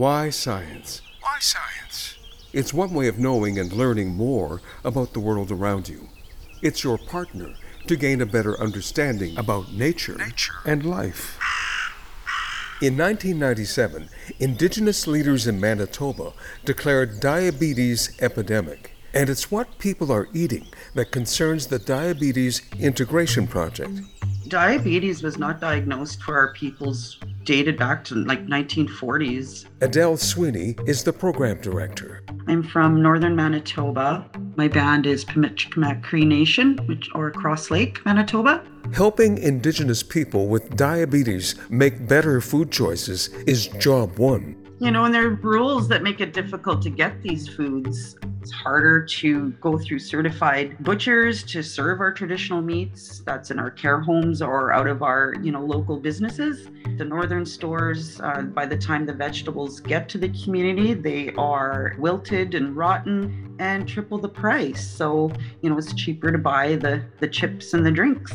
Why science? Why science? It's one way of knowing and learning more about the world around you. It's your partner to gain a better understanding about nature and life. In 1997, Indigenous leaders in Manitoba declared diabetes epidemic. And it's what people are eating that concerns the Diabetes Integration Project. Diabetes was not diagnosed for our peoples dated back to like 1940s. Adele Sweeney is the program director. I'm from northern Manitoba. My band is Pimicikamak Cree Nation, or Cross Lake, Manitoba. Helping Indigenous people with diabetes make better food choices is job one. And there are rules that make it difficult to get these foods. It's harder to go through certified butchers to serve our traditional meats. That's in our care homes or out of our, local businesses. The northern stores, by the time the vegetables get to the community, they are wilted and rotten and triple the price. So, it's cheaper to buy the chips and the drinks.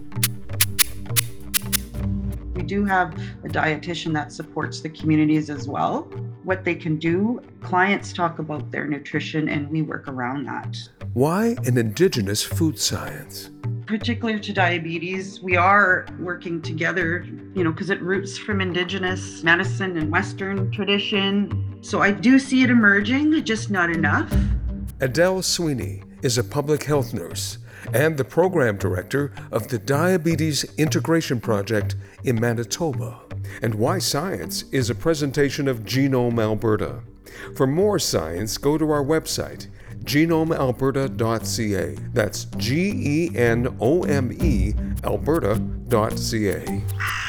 We do have a dietitian that supports the communities as well. What they can do, clients talk about their nutrition and we work around that. Why an Indigenous food science? Particular to diabetes, we are working together, because it roots from Indigenous medicine and Western tradition. So I do see it emerging, just not enough. Adele Sweeney is a public health nurse and the program director of the Diabetes Integration Project in Manitoba. And Why Science is a presentation of Genome Alberta. For more science, go to our website, genomealberta.ca. That's GENOME Alberta.ca.